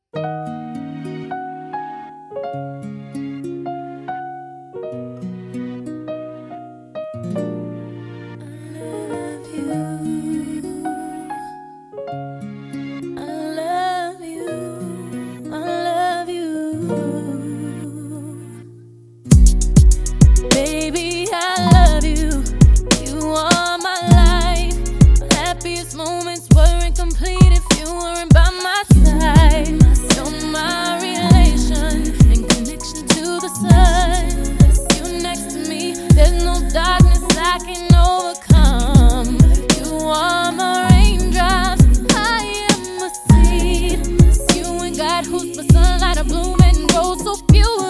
Baby, I love you. You are my life. My happiest moments weren't complete if you weren't by my side. You're my relation and connection to the sun. You next to me, there's no darkness I can overcome. You are my raindrops, I am a seed. You ain't got who's the sunlight, a bloom and grow so beautiful.